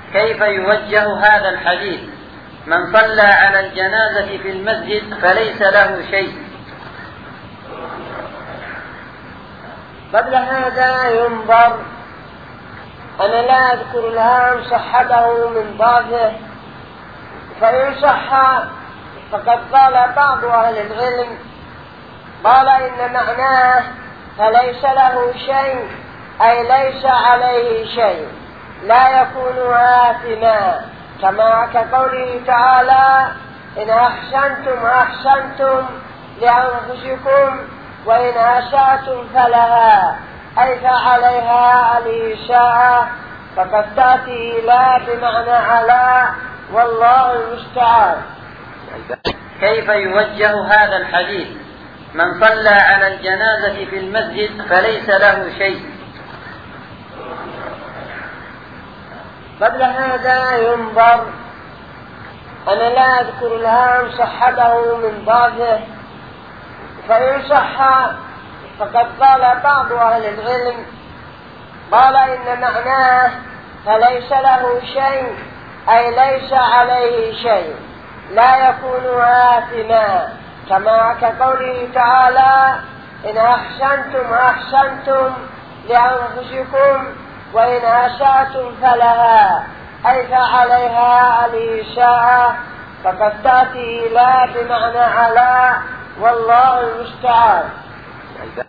كيف يوجه هذا الحديث؟ من صلى على الجنازة في المسجد فليس له شيء. قبل هذا ينظر، أنا لا أذكر الآن صحته من ضعفه، فإن صح فقد قال بعض أهل العلم، قال إن معناه فليس له شيء أي ليس عليه شيء، لا يكون آثما، كما كقوله تعالى: إن أحسنتم أحسنتم لأنفسكم وإن أسأتم فلها، أي فعليها الإساءة، فقد تأتي لا بمعنى على، والله المستعان. كيف يوجه هذا الحديث؟ من صلى على الجنازة في المسجد فليس له شيء. قبل هذا ينظر، أنا لا أذكر الآن صحته من ضعفه، فإن صح فقد قال بعض أهل العلم، قال إن معناه فليس له شيء أي ليس عليه شيء، لا يكون آثما، كما كقوله تعالى: إن أحسنتم أحسنتم لأنفسكم وإن أسأتم فلها، أي فعليها الإساءة، فقد تأتي لا بمعنى على، والله المستعان.